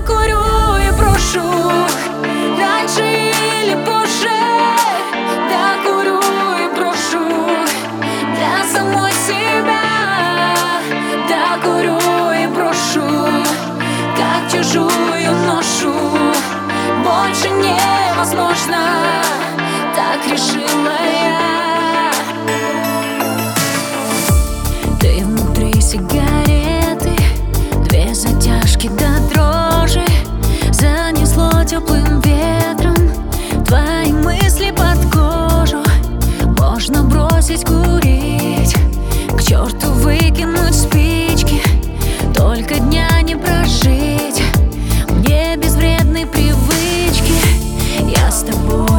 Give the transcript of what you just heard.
докурю и брошу раньше или позже. Докурю и брошу для самой себя. Докурю и брошу, как чужую ношу. Больше невозможно, так решила я. Ты внутри сигареты, две затяжки до дрожи. Занесло теплым ветром твои мысли под кожу. Можно бросить курить, к черту выкинуть спички. Только дня не прожить мне без вредной привычки. Я с тобой